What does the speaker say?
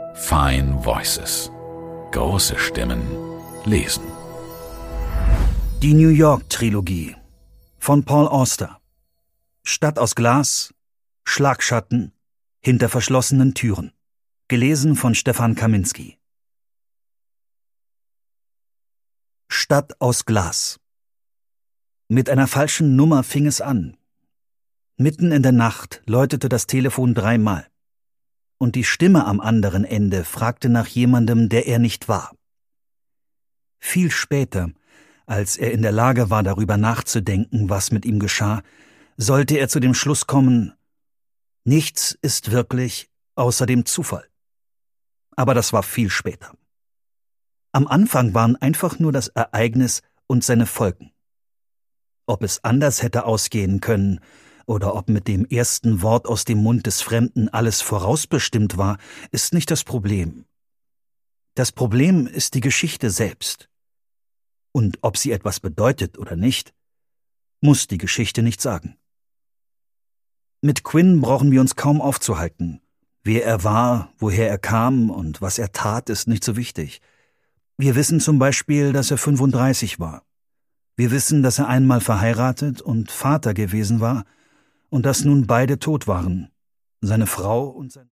Fine Voices. Große Stimmen lesen. Die New York-Trilogie von Paul Auster. Stadt aus Glas, Schlagschatten, hinter verschlossenen Türen. Gelesen von Stefan Kaminski. Stadt aus Glas. Mit einer falschen Nummer fing es an. Mitten in der Nacht läutete das Telefon 3-mal. Und die Stimme am anderen Ende fragte nach jemandem, der er nicht war. Viel später, als er in der Lage war, darüber nachzudenken, was mit ihm geschah, sollte er zu dem Schluss kommen: Nichts ist wirklich außer dem Zufall. Aber das war viel später. Am Anfang waren einfach nur das Ereignis und seine Folgen. Ob es anders hätte ausgehen können, oder ob mit dem ersten Wort aus dem Mund des Fremden alles vorausbestimmt war, ist nicht das Problem. Das Problem ist die Geschichte selbst. Und ob sie etwas bedeutet oder nicht, muss die Geschichte nicht sagen. Mit Quinn brauchen wir uns kaum aufzuhalten. Wer er war, woher er kam und was er tat, ist nicht so wichtig. Wir wissen zum Beispiel, dass er 35 war. Wir wissen, dass er einmal verheiratet und Vater gewesen war und dass nun beide tot waren, seine Frau und sein